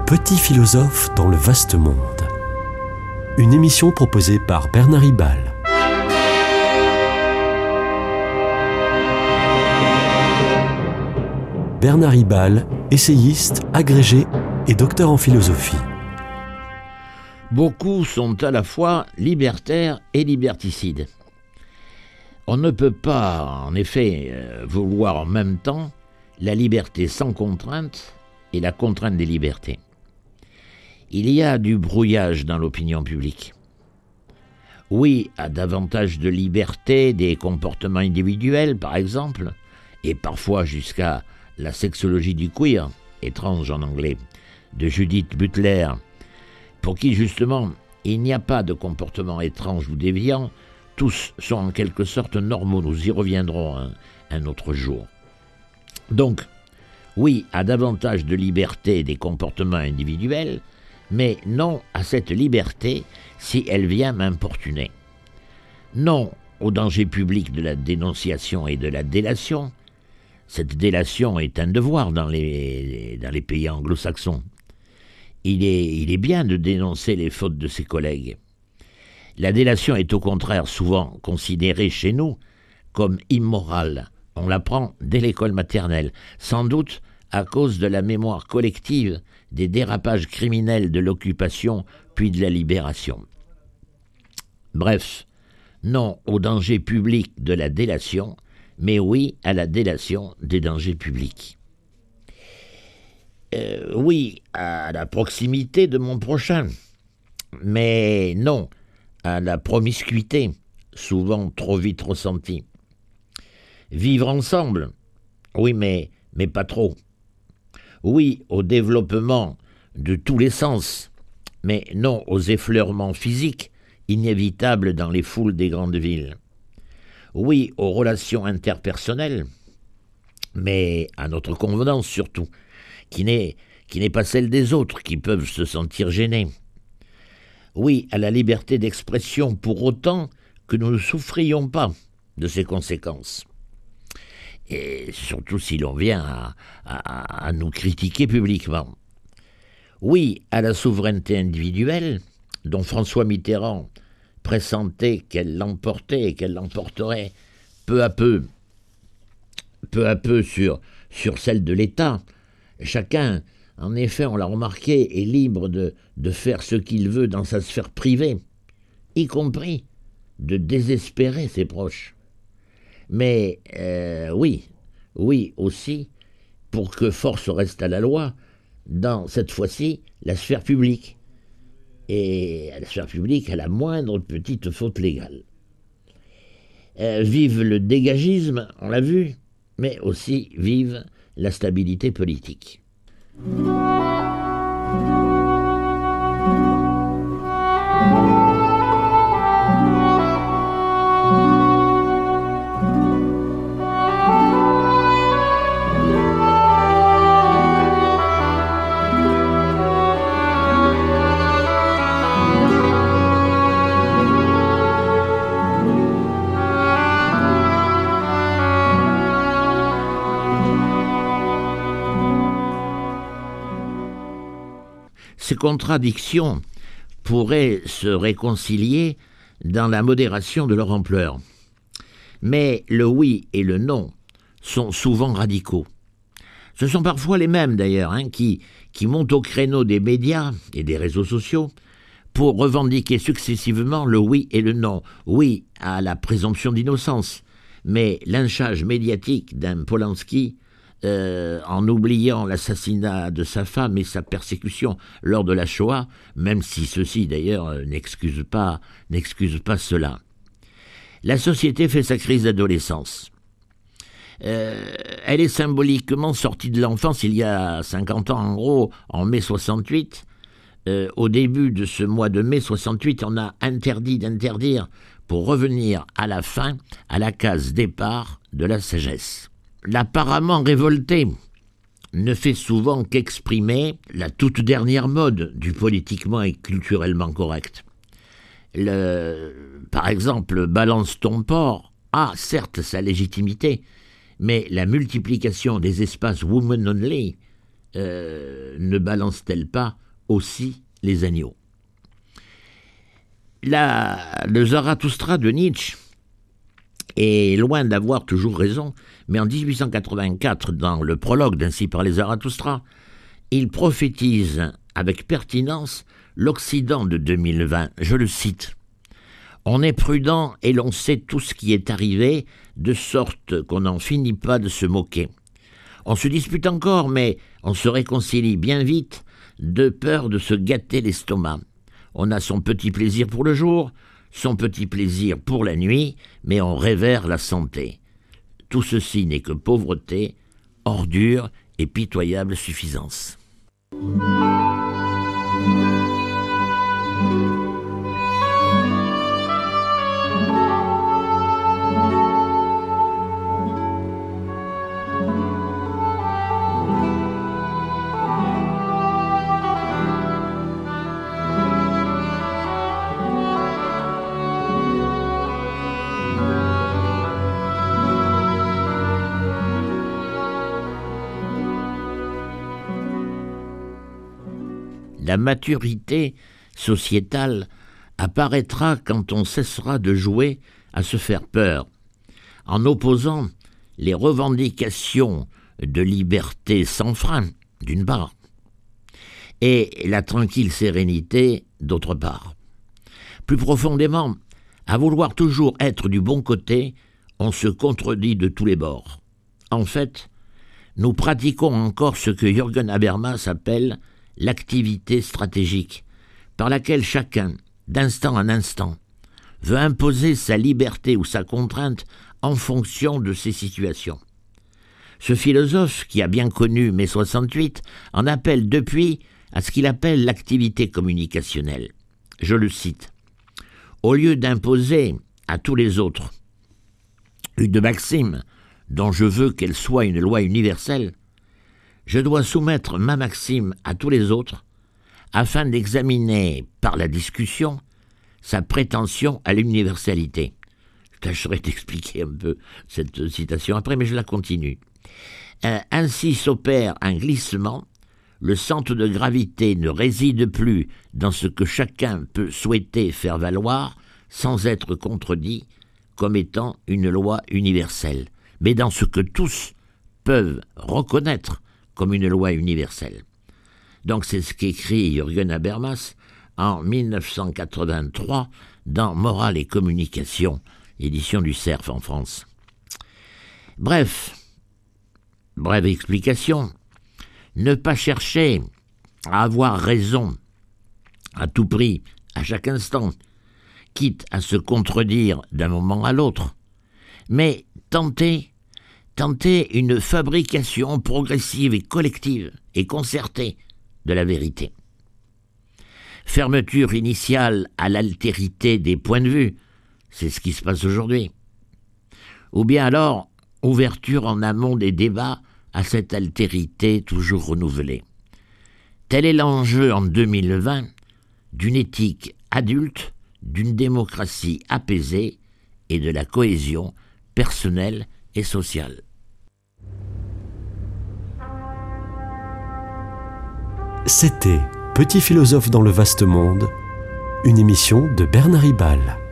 Petit philosophe dans le vaste monde. Une émission proposée par Bernard Ribal. Bernard Ribal, essayiste, agrégé et docteur en philosophie. Beaucoup sont à la fois libertaires et liberticides. On ne peut pas, en effet, vouloir en même temps la liberté sans contrainte et la contrainte des libertés. Il y a du brouillage dans l'opinion publique. Oui, à davantage de liberté des comportements individuels, par exemple, et parfois jusqu'à la sexologie du queer, étrange en anglais, de Judith Butler, pour qui justement il n'y a pas de comportement étrange ou déviant, tous sont en quelque sorte normaux, nous y reviendrons un autre jour. Donc, oui, à davantage de liberté des comportements individuels, mais non à cette liberté si elle vient m'importuner. Non au danger public de la dénonciation et de la délation. Cette délation est un devoir dans les pays anglo-saxons. Il est bien de dénoncer les fautes de ses collègues. La délation est au contraire souvent considérée chez nous comme immorale. On l'apprend dès l'école maternelle, sans doute à cause de la mémoire collective des dérapages criminels de l'occupation puis de la libération. Bref, non au danger public de la délation, mais oui à la délation des dangers publics. Oui à la proximité de mon prochain, mais non à la promiscuité, souvent trop vite ressentie. Vivre ensemble, oui, mais pas trop. Oui au développement de tous les sens, mais non aux effleurements physiques inévitables dans les foules des grandes villes. Oui aux relations interpersonnelles, mais à notre convenance surtout, qui n'est pas celle des autres qui peuvent se sentir gênés. Oui à la liberté d'expression pour autant que nous ne souffrions pas de ses conséquences. Et surtout si l'on vient à nous critiquer publiquement. Oui à la souveraineté individuelle, dont François Mitterrand pressentait qu'elle l'emportait et qu'elle l'emporterait peu à peu sur celle de l'État. Chacun, en effet, on l'a remarqué, est libre de faire ce qu'il veut dans sa sphère privée, y compris de désespérer ses proches. Mais oui aussi, pour que force reste à la loi, dans cette fois-ci, la sphère publique. Et la sphère publique à la moindre petite faute légale. Vive le dégagisme, on l'a vu, mais aussi vive la stabilité politique. Ces contradictions pourraient se réconcilier dans la modération de leur ampleur. Mais le oui et le non sont souvent radicaux. Ce sont parfois les mêmes d'ailleurs qui montent au créneau des médias et des réseaux sociaux pour revendiquer successivement le oui et le non. Oui à la présomption d'innocence, mais lynchage médiatique d'un Polanski en oubliant l'assassinat de sa femme et sa persécution lors de la Shoah, même si ceci d'ailleurs n'excuse pas cela. La société fait sa crise d'adolescence. Elle est symboliquement sortie de l'enfance il y a 50 ans, en gros, en mai 68. Au début de ce mois de mai 68, on a interdit d'interdire pour revenir à la fin, à la case départ de la sagesse. L'apparemment révolté ne fait souvent qu'exprimer la toute dernière mode du politiquement et culturellement correct. Par exemple, balance ton porc a certes sa légitimité, mais la multiplication des espaces woman only ne balance-t-elle pas aussi les agneaux? Le Zarathustra de Nietzsche est loin d'avoir toujours raison, mais en 1884, dans le prologue d'Ainsi parlait Zarathustra, il prophétise avec pertinence l'Occident de 2020. Je le cite. « On est prudent et l'on sait tout ce qui est arrivé, de sorte qu'on n'en finit pas de se moquer. On se dispute encore, mais on se réconcilie bien vite, de peur de se gâter l'estomac. On a son petit plaisir pour le jour, son petit plaisir pour la nuit, mais on révère la santé. Tout ceci n'est que pauvreté, ordure et pitoyable suffisance. » La maturité sociétale apparaîtra quand on cessera de jouer à se faire peur, en opposant les revendications de liberté sans frein, d'une part, et la tranquille sérénité, d'autre part. Plus profondément, à vouloir toujours être du bon côté, on se contredit de tous les bords. En fait, nous pratiquons encore ce que Jürgen Habermas appelle l'activité stratégique, par laquelle chacun, d'instant en instant, veut imposer sa liberté ou sa contrainte en fonction de ses situations. Ce philosophe, qui a bien connu mai 68, en appelle depuis à ce qu'il appelle l'activité communicationnelle. Je le cite. « Au lieu d'imposer à tous les autres une maxime dont je veux qu'elle soit une loi universelle, je dois soumettre ma maxime à tous les autres afin d'examiner par la discussion sa prétention à l'universalité. » Je tâcherai d'expliquer un peu cette citation après, mais je la continue. Ainsi s'opère un glissement. Le centre de gravité ne réside plus dans ce que chacun peut souhaiter faire valoir sans être contredit comme étant une loi universelle, mais dans ce que tous peuvent reconnaître comme une loi universelle. Donc c'est ce qu'écrit Jürgen Habermas en 1983 dans Morale et communication, édition du Cerf en France. Bref, brève explication, ne pas chercher à avoir raison à tout prix, à chaque instant, quitte à se contredire d'un moment à l'autre, mais tenter une fabrication progressive et collective et concertée de la vérité. Fermeture initiale à l'altérité des points de vue, c'est ce qui se passe aujourd'hui. Ou bien alors, ouverture en amont des débats à cette altérité toujours renouvelée. Tel est l'enjeu en 2020 d'une éthique adulte, d'une démocratie apaisée et de la cohésion personnelle et sociale. C'était Petit philosophe dans le vaste monde, une émission de Bernard Ribal.